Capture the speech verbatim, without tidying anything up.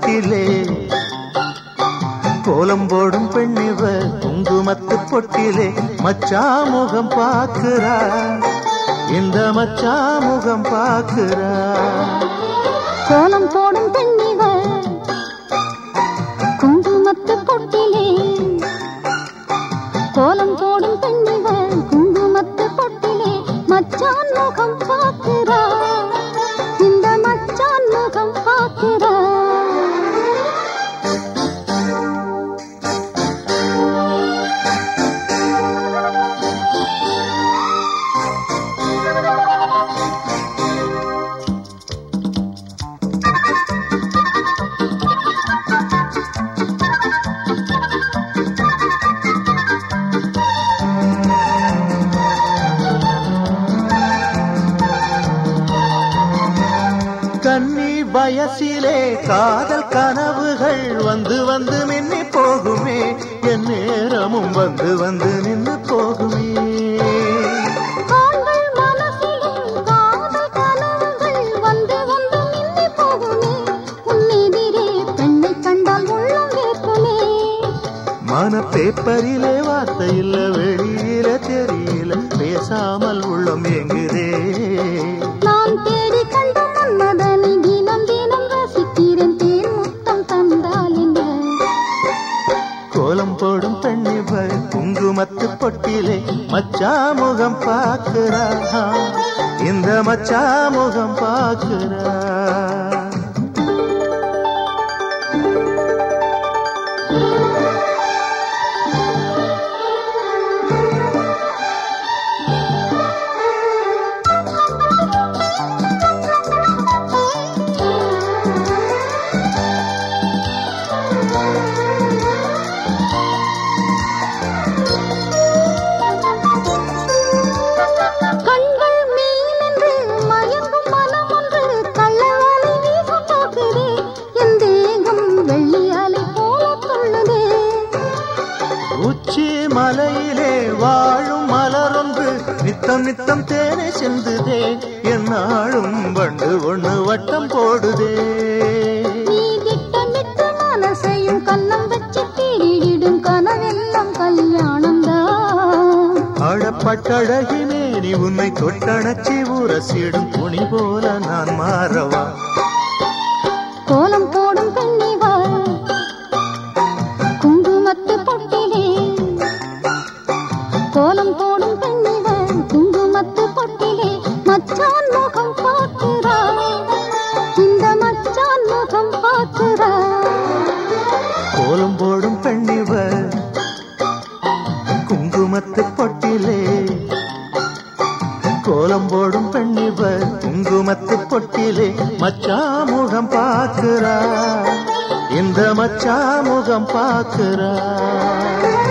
பொட்டிலே கோலம் போடும் பெண்ணிவ குங்குமத்து பொட்டிலே மச்சா முகம் பாக்குறா இந்த மச்சா முகம் பாக்குறா கோலம் போடும் பெண்ணிவ குங்குமத்து பொட்டிலே கோலம் போடும் பெண்ணிவ குங்குமத்து பொட்டிலே மச்சான் முகம் பாக்குறா இந்த மச்சான் முகம் பாக்குறா கன்னி வயசிலே காதல் கனவுகள் வந்து வந்து மின்னி போகுமே என் நேரமும் வந்து வந்து நின்று போகுமே காண்கள் மனசிலும் காதல் கனவுகள் வந்து வந்து மின்னி போகுமே உன்னெதிரே பெண்ணை கண்டால் உள்ளம் வேர்க்குமே மன பேப்பரிலே வார்த்தை இல்ல வெளியில தெரியல பேசாமல் உள்ளம் எங்குதே நான் தேடி கண்ட மன்மதனை தினம் தினம் ரசிக்கிறேன் தேன் முத்தம் தந்தால் என்ன கோலம் போடும் பெண்ணிவ குங்குமத்து பொட்டிலே மச்சா முகம் பாக்குறா இந்த மச்சா முகம் பாக்குறா கண்கள் மீனென்று மயங்கும் மனம் ஒன்று கள்ளவலை வீச பார்க்குதே என் தேகம் வெள்ளி அலை போல துள்ளுதே உச்சி மலையிலே வாழும் மலரொன்று நித்தம் நித்தம் தேனை செல்லுதே என்னாலும் வண்டு ஒண்ணு வட்டம் போடுதே நீ திட்டமிட்ட மனசையும் கண்ணம் வச்சு தேடிடும் கனவெல்லாம் கல்யாணம்தான் அழப்பட்டழகினே நீ உன்னை தொட்டணச்சி உரசிடும் துணி போல நான் மாறவா கோலம் போடும் பெண்ணிவா குங்குமத்து பொட்டிலே கோலம் போடும் பெண்ணிவா குங்குமத்து பொட்டிலே மச்சான் முகம் பார்க்கிறா இந்த மச்சான் முகம் பார்க்கிறா கோலம் போடும் பெண்ணிவ குங்குமத்து பொட்டிலே கோலம் போடும் பெண்ணிவ குங்குமத்து பொட்டிலே மச்சா முகம் பாக்குறா இந்த மச்சா முகம் பாக்குறா